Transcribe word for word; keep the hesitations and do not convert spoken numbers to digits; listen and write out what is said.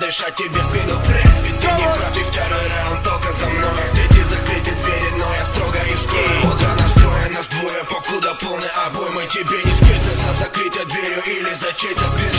дышать тебе в спину пресс. Ведь ты не прав, и второй раунд только за мной. Третий закрыты двери, но я строго рискую. Утро настроен, нас двое, покуда полный обой. Мы тебе не скрыты за закрытой дверью или за чей-то спиной.